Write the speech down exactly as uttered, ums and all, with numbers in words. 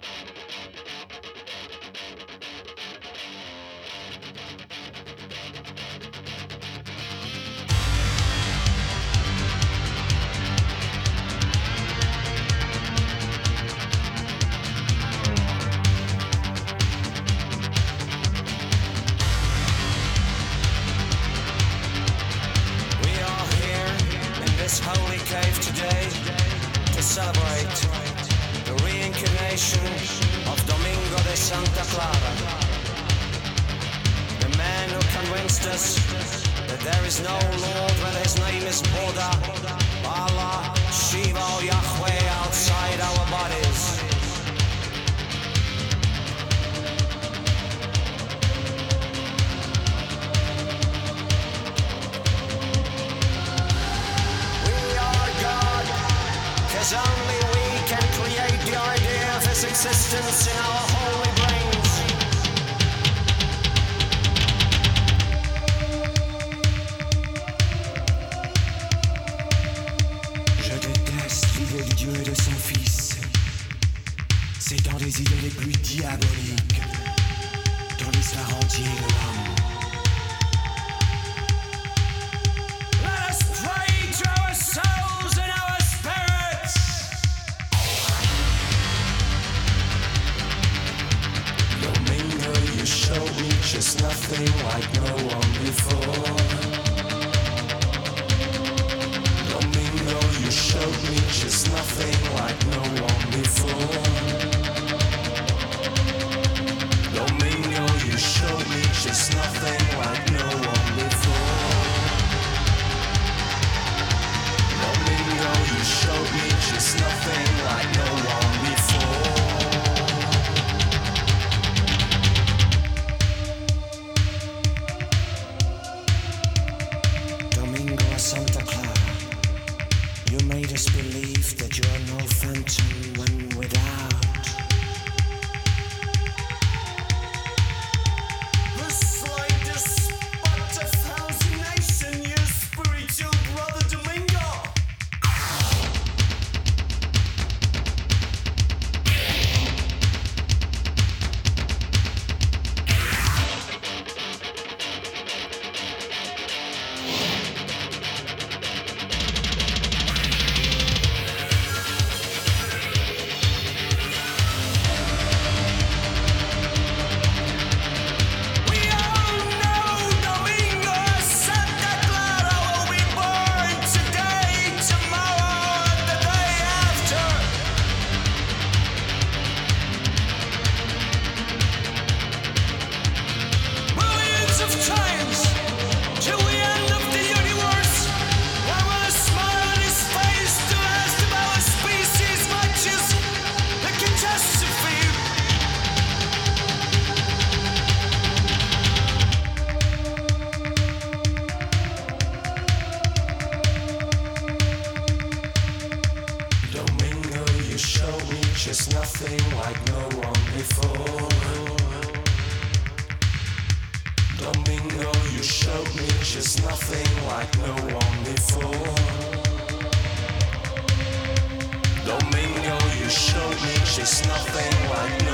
Holy cave today to celebrate the reincarnation of Domingo de Santa Clara, the man who convinced us that there is no Lord when his name is Buddha, Allah, Shiva or Yahweh outside our bodies. Cause only we can create the idea of his existence in our holy brains. Je déteste l'idée du Dieu et de son Fils. C'est dans les idées les plus diaboliques, dans l'histoire entière de l'homme. Just nothing like no one before. Domingo, you showed me just nothing like no one before. Domingo, you showed me just nothing like no one before. Domingo, you showed me just nothing like no one before. Santa Clara, you made us believe that you are no phantom when without. The slightest spot of hallucination, your spiritual brother Domingo. Just nothing like no one before. Domingo, you showed me just nothing like no one before. Domingo, you showed me just nothing like no